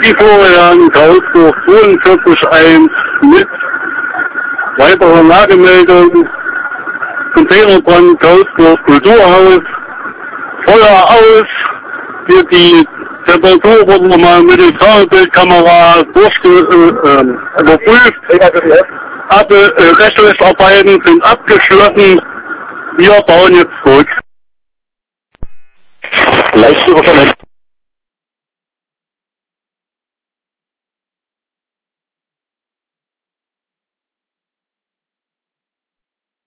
Die Florian Grausburg 42.1 mit weiterer Lagemeldung. Containerbrand Grausburg Kulturhaus. Feuer aus. Hier die Temperatur wurde nochmal mit der Bildkamera überprüft. Rettungsarbeiten sind abgeschlossen. Wir bauen jetzt zurück. Leicht überverletzt.